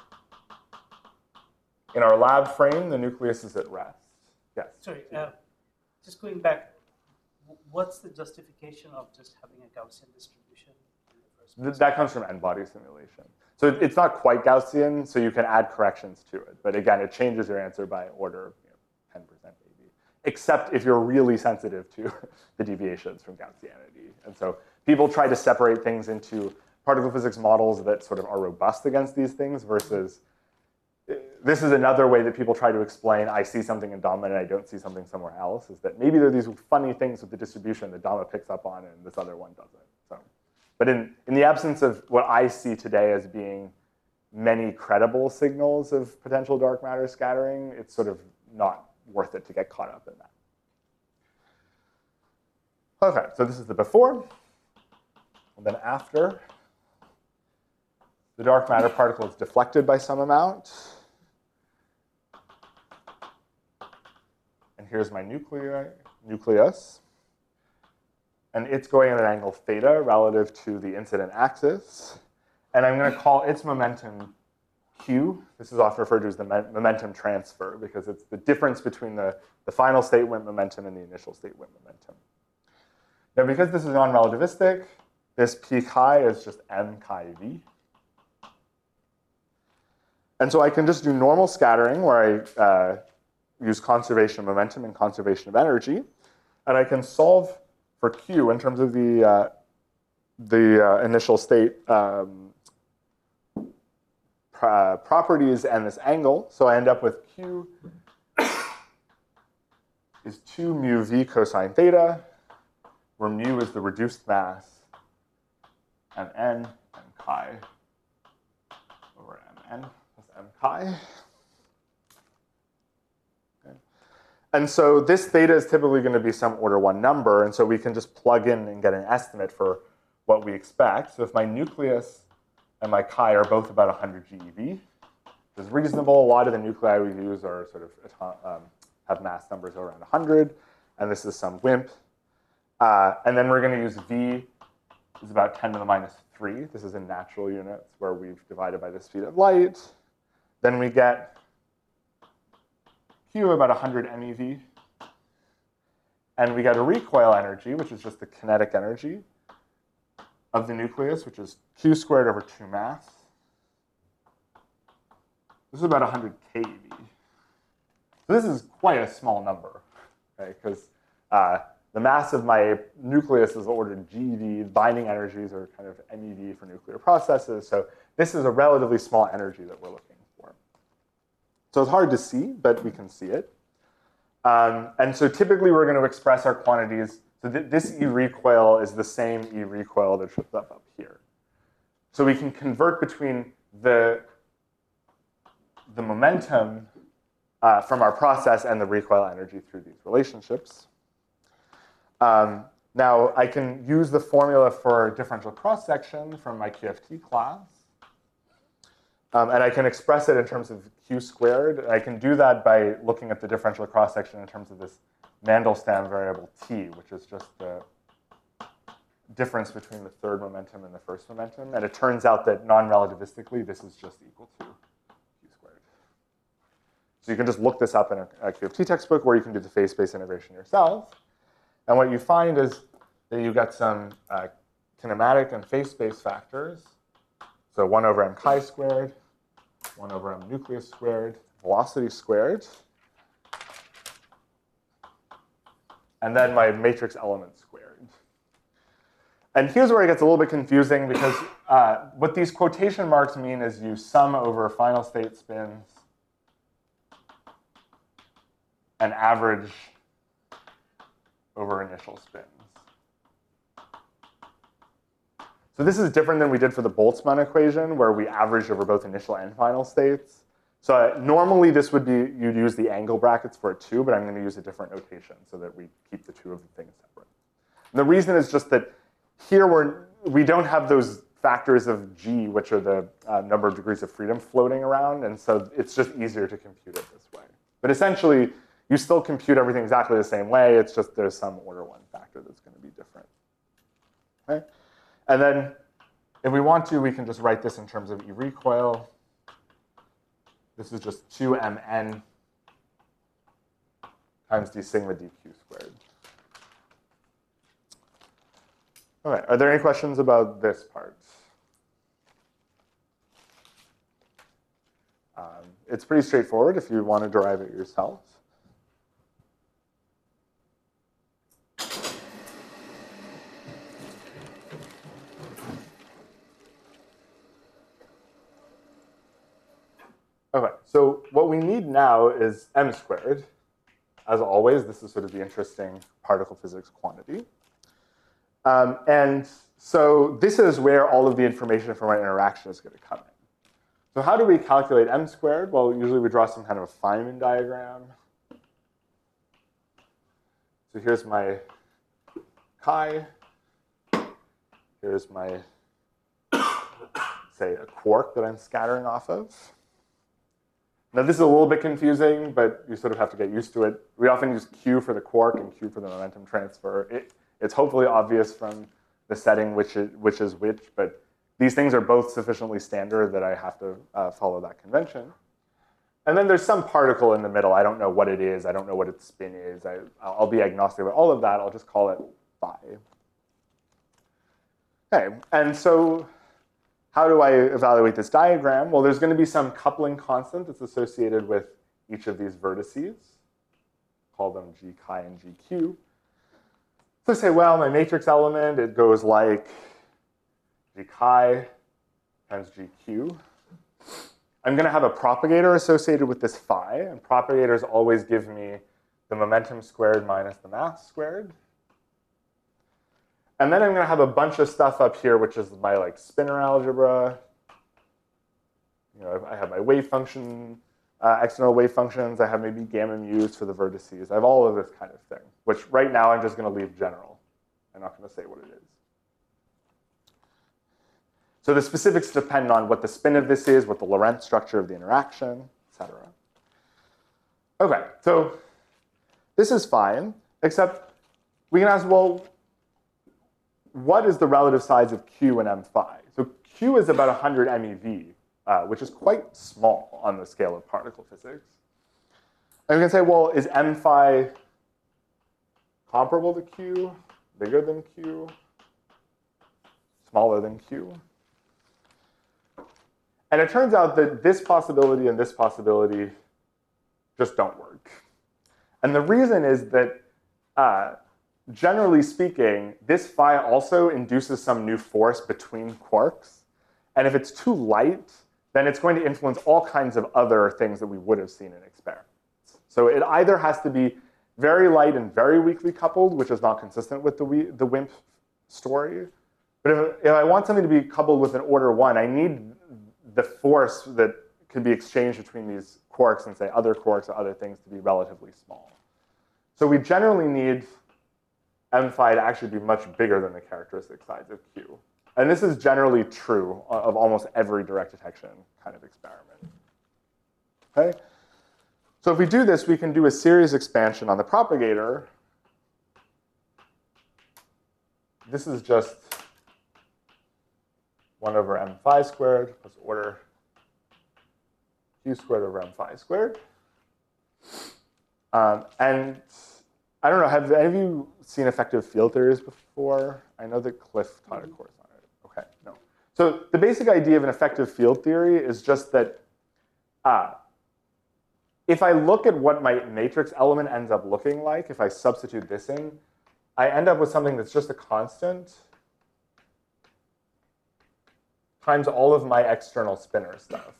In our lab frame, the nucleus is at rest. Yes? Sorry, just going back, what's the justification of just having a Gaussian distribution in the first place? That comes from n-body simulation. So it's not quite Gaussian, so you can add corrections to it. But again, it changes your answer by order of 10% maybe, except if you're really sensitive to the deviations from Gaussianity. And so people try to separate things into particle physics models that sort of are robust against these things versus this is another way that people try to explain I see something in DAMA and I don't see something somewhere else, is that maybe there are these funny things with the distribution that DAMA picks up on and this other one doesn't. So, but in the absence of what I see today as being many credible signals of potential dark matter scattering, it's sort of not worth it to get caught up in that. Okay, so this is the before. And then after, the dark matter particle is deflected by some amount. And here's my nucleus. And it's going at an angle theta relative to the incident axis. And I'm going to call its momentum Q. This is often referred to as the momentum transfer because it's the difference between the final state Wnt momentum and the initial state Wnt momentum. Now, because this is non-relativistic, this p chi is just m chi v. And so I can just do normal scattering where I use conservation of momentum and conservation of energy. And I can solve for Q in terms of the initial state properties and this angle. So I end up with Q is 2 mu v cosine theta, where mu is the reduced mass, and n chi over mn plus m chi. Okay. And so this theta is typically going to be some order 1 number, and so we can just plug in and get an estimate for what we expect. So if my nucleus and my chi are both about 100 GeV, which is reasonable. A lot of the nuclei we use are sort of have mass numbers around 100, and this is some WIMP. And then we're going to use v is about 10 to the minus 3. This is in natural units where we've divided by the speed of light. Then we get Q about 100 MeV. And we get a recoil energy, which is just the kinetic energy of the nucleus, which is Q squared over 2 mass. This is about 100 keV. So this is quite a small number, okay? Because the mass of my nucleus is ordered GeV. Binding energies are kind of MeV for nuclear processes. So this is a relatively small energy that we're looking for. So it's hard to see, but we can see it. And so typically we're going to express our quantities. So this E recoil is the same E recoil that shows up here. So we can convert between the momentum from our process and the recoil energy through these relationships. Now, I can use the formula for differential cross-section from my QFT class. And I can express it in terms of Q squared. I can do that by looking at the differential cross-section in terms of this Mandelstam variable T, which is just the difference between the third momentum and the first momentum. And it turns out that non-relativistically, this is just equal to Q squared. So you can just look this up in a QFT textbook, or you can do the phase space integration yourself. And what you find is that you get some kinematic and phase space factors So 1 over m chi squared, 1 over m nucleus squared, velocity squared, and then my matrix element squared. And here's where it gets a little bit confusing because what these quotation marks mean is you sum over final state spins and average over initial spins. So this is different than we did for the Boltzmann equation, where we averaged over both initial and final states. So normally this would be, you'd use the angle brackets for it too, but I'm going to use a different notation so that we keep the two of the things separate. And the reason is just that here we don't have those factors of g, which are the number of degrees of freedom floating around, and so it's just easier to compute it this way. But essentially, you still compute everything exactly the same way, it's just there's some order 1 factor that's going to be different. Okay? And then if we want to, we can just write this in terms of E recoil. This is just 2mn times d sigma dq squared. Okay, are there any questions about this part? It's pretty straightforward if you want to derive it yourself. Okay, so what we need now is m squared. As always, this is sort of the interesting particle physics quantity. And so this is where all of the information from our interaction is going to come in. So how do we calculate m squared? Well, usually we draw some kind of a Feynman diagram. So here's my chi. Here's my, say, a quark that I'm scattering off of. Now, this is a little bit confusing, but you sort of have to get used to it. We often use Q for the quark and Q for the momentum transfer. It's hopefully obvious from the setting which is which, but these things are both sufficiently standard that I have to follow that convention. And then there's some particle in the middle. I don't know what it is. I don't know what its spin is. I'll be agnostic about all of that. I'll just call it phi. Okay, and so how do I evaluate this diagram? Well, there's going to be some coupling constant that's associated with each of these vertices. Call them g chi and gq. So I say, well, my matrix element, it goes like g chi times gq. I'm going to have a propagator associated with this phi, and propagators always give me the momentum squared minus the mass squared. And then I'm going to have a bunch of stuff up here, which is my spinor algebra. You know, I have my wave function, external wave functions. I have maybe gamma mu's for the vertices. I have all of this kind of thing, which right now I'm just going to leave general. I'm not going to say what it is. So the specifics depend on what the spin of this is, what the Lorentz structure of the interaction, etc. Okay, so this is fine, except we can ask, well, what is the relative size of Q and m phi? So Q is about 100 MeV, which is quite small on the scale of particle physics. And we can say, well, is m phi comparable to Q, bigger than Q, smaller than Q? And it turns out that this possibility and this possibility just don't work. And the reason is that generally speaking, this phi also induces some new force between quarks. And if it's too light, then it's going to influence all kinds of other things that we would have seen in experiments. So it either has to be very light and very weakly coupled, which is not consistent with the WIMP story. But if I want something to be coupled with an order 1, I need the force that could be exchanged between these quarks and, say, other quarks or other things to be relatively small. So we generally need m phi to actually be much bigger than the characteristic size of Q. And this is generally true of almost every direct detection kind of experiment. Okay? So if we do this, we can do a series expansion on the propagator. This is just 1 over m phi squared plus order Q squared over m phi squared. And I don't know, have any of you seen effective field theories before? I know that Cliff taught a course on it. Okay, no. So the basic idea of an effective field theory is just that if I look at what my matrix element ends up looking like, if I substitute this in, I end up with something that's just a constant times all of my external spinor stuff.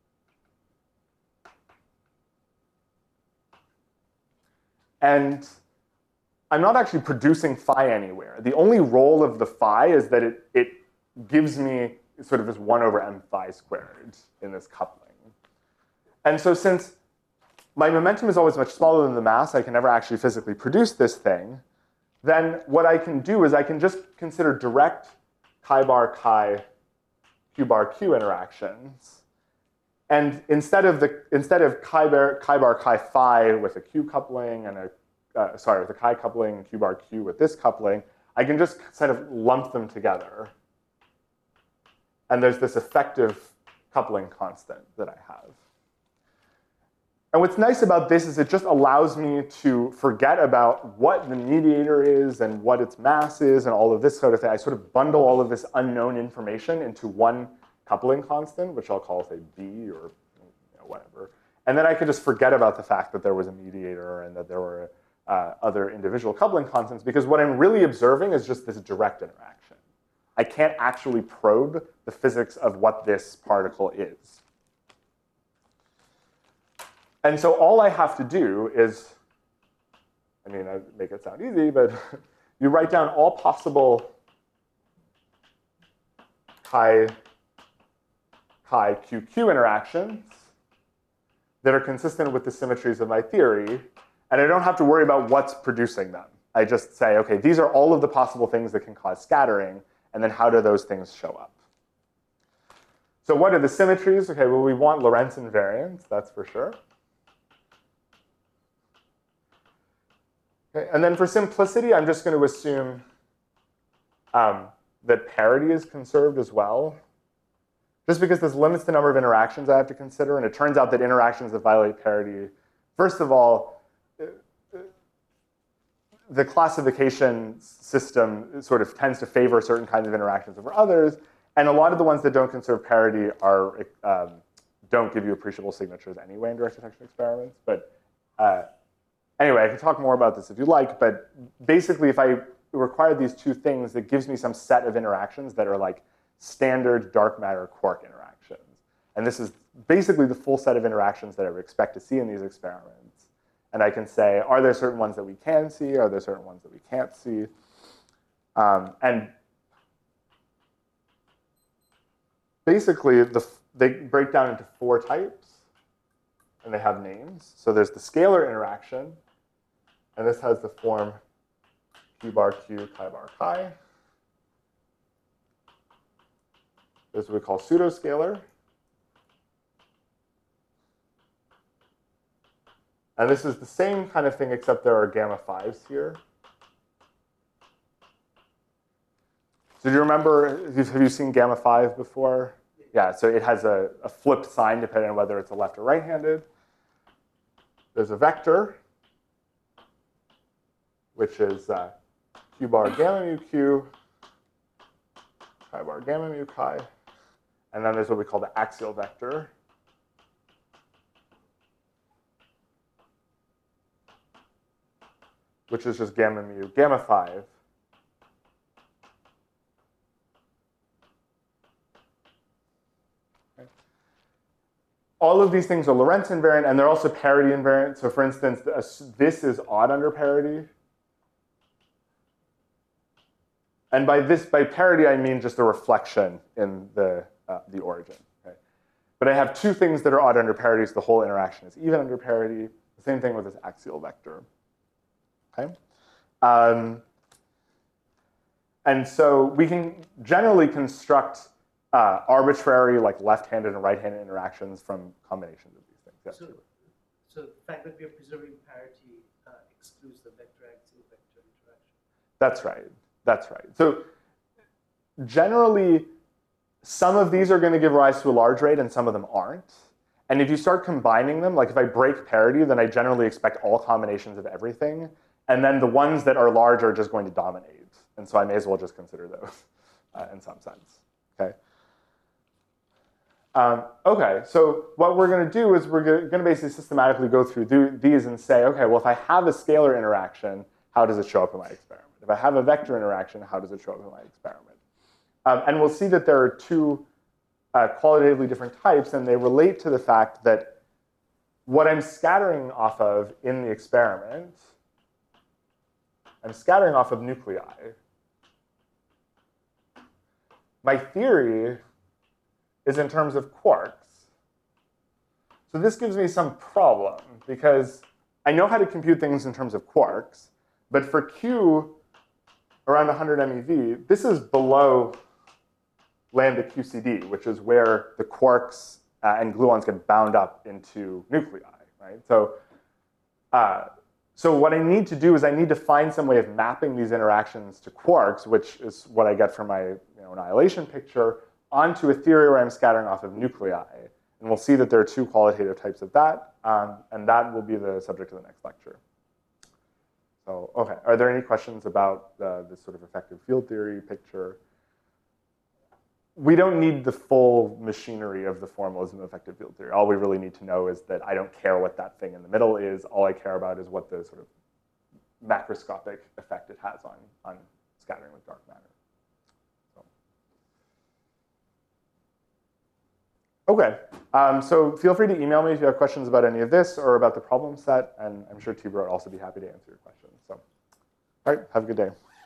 And I'm not actually producing phi anywhere. The only role of the phi is that it gives me sort of this 1 over m phi squared in this coupling. And so since my momentum is always much smaller than the mass, I can never actually physically produce this thing, then what I can do is I can just consider direct chi bar chi q bar q interactions. And instead of chi bar chi phi with a q coupling and with a chi coupling and q bar q with this coupling, I can just sort of lump them together. And there's this effective coupling constant that I have. And what's nice about this is it just allows me to forget about what the mediator is and what its mass is and all of this sort of thing. I sort of bundle all of this unknown information into one coupling constant, which I'll call, say, B or whatever. And then I could just forget about the fact that there was a mediator and that there were other individual coupling constants, because what I'm really observing is just this direct interaction. I can't actually probe the physics of what this particle is. And so all I have to do is, I mean, I make it sound easy, but you write down all possible chi QQ interactions that are consistent with the symmetries of my theory, and I don't have to worry about what's producing them. I just say, okay, these are all of the possible things that can cause scattering, and then how do those things show up? So what are the symmetries? Okay, well, we want Lorentz invariance, that's for sure. Okay, and then for simplicity, I'm just going to assume that parity is conserved as well, just because this limits the number of interactions I have to consider, and it turns out that interactions that violate parity, first of all, the classification system sort of tends to favor certain kinds of interactions over others, and a lot of the ones that don't conserve parity are don't give you appreciable signatures anyway in direct detection experiments. But anyway, I can talk more about this if you like, but basically if I require these two things, it gives me some set of interactions that are like standard dark matter quark interactions. And this is basically the full set of interactions that I would expect to see in these experiments. And I can say, are there certain ones that we can see? Are there certain ones that we can't see? And basically, they break down into 4 types, and they have names. So there's the scalar interaction, and this has the form q bar q, chi bar chi. This is what we call pseudoscalar. And this is the same kind of thing, except there are gamma 5s here. So do you remember, have you seen gamma 5 before? Yeah, so it has a flipped sign depending on whether it's a left or right-handed. There's a vector, which is q bar gamma mu q, chi bar gamma mu chi. And then there's what we call the axial vector, which is just gamma mu gamma 5. Okay. All of these things are Lorentz invariant, and they're also parity invariant. So for instance, this is odd under parity. And by parity, I mean just a reflection in the origin. Okay? But I have 2 things that are odd under parity, so the whole interaction is even under parity. The same thing with this axial vector. Okay? And so we can generally construct arbitrary, like left-handed and right-handed interactions from combinations of these things. Yes, so the fact that we are preserving parity excludes the vector-axial vector interaction. That's right. That's right. So generally, some of these are going to give rise to a large rate, and some of them aren't. And if you start combining them, like if I break parity, then I generally expect all combinations of everything. And then the ones that are large are just going to dominate. And so I may as well just consider those in some sense. Okay? Okay, so what we're going to do is we're going to basically systematically go through these and say, okay, well, if I have a scalar interaction, how does it show up in my experiment? If I have a vector interaction, how does it show up in my experiment? And we'll see that there are two qualitatively different types, and they relate to the fact that what I'm scattering off of in the experiment, I'm scattering off of nuclei. My theory is in terms of quarks. So this gives me some problem, because I know how to compute things in terms of quarks, but for Q around 100 MeV, this is below lambda QCD, which is where the quarks and gluons get bound up into nuclei, right? So what I need to do is I need to find some way of mapping these interactions to quarks, which is what I get from my annihilation picture, onto a theory where I'm scattering off of nuclei. And we'll see that there are two qualitative types of that, and that will be the subject of the next lecture. So, okay, are there any questions about this sort of effective field theory picture? We don't need the full machinery of the formalism of effective field theory. All we really need to know is that I don't care what that thing in the middle is. All I care about is what the sort of macroscopic effect it has on scattering with dark matter. Okay, so feel free to email me if you have questions about any of this or about the problem set, and I'm sure Tibor will also be happy to answer your questions. So, all right, have a good day.